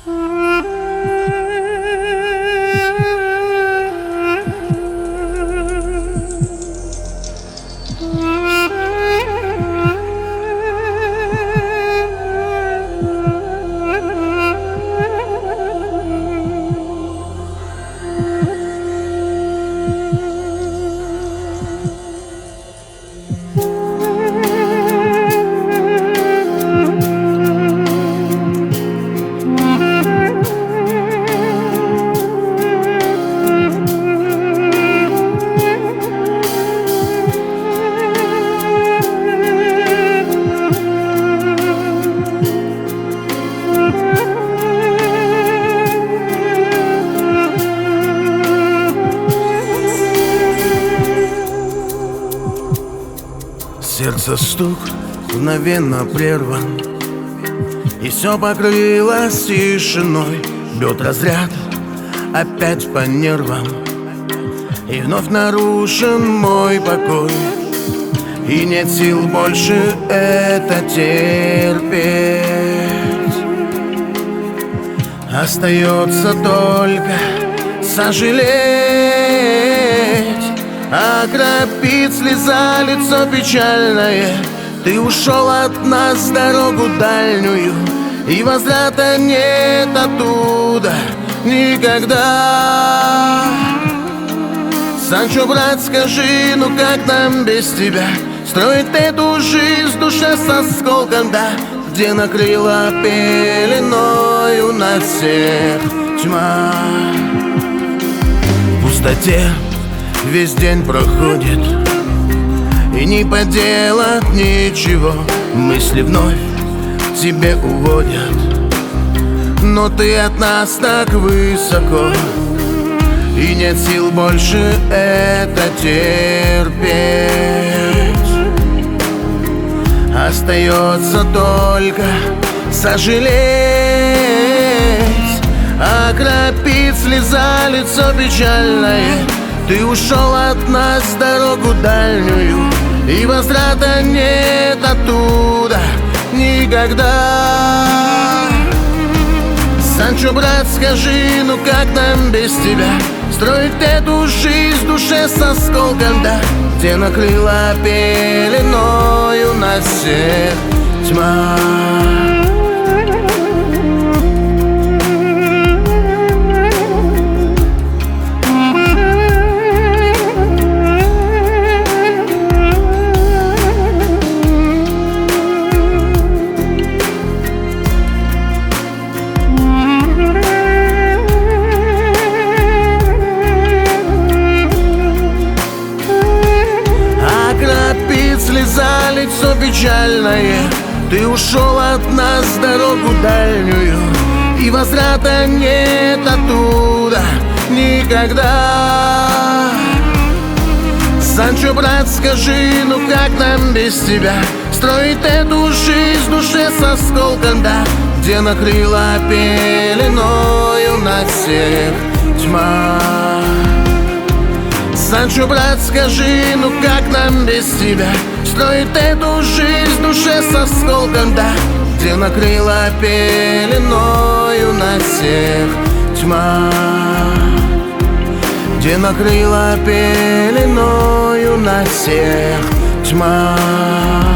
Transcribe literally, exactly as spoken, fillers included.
Сердце стук мгновенно прерван, и все покрылось тишиной. Бьет разряд опять по нервам, и вновь нарушен мой покой. И нет сил больше это терпеть. Остается только сожалеть, окропит слеза лицо печальное. Ты ушел от нас дорогу дальнюю, и возврата нет оттуда никогда. Санчо, брат, скажи, ну как нам без тебя строить эту жизнь, душа с осколком, да, где накрыла пеленою на всех тьма. В пустоте весь день проходит, и не поделать ничего. Мысли вновь к тебе уводят, но ты от нас так высоко, и нет сил больше это терпеть. Остается только сожалеть, окропит слеза лицо печальное. Ты ушел от нас дорогу дальнюю, и возврата нет оттуда никогда. Санчо, брат, скажи, ну как нам без тебя строить эту жизнь, душе с осколком, да, где накрыла пеленою на всех тьма. Слеза лицо печальное. Ты ушел от нас дорогу дальнюю, и возврата нет оттуда никогда. Санчо, брат, скажи, ну как нам без тебя строить эту жизнь, душе с осколком, да, где накрыла пеленою на всех тьма. Санчо, брат, скажи, ну как нам без тебя строить эту жизнь, душе с осколком, да, где накрыла пеленою на всех тьма, где накрыла пеленою на всех тьма.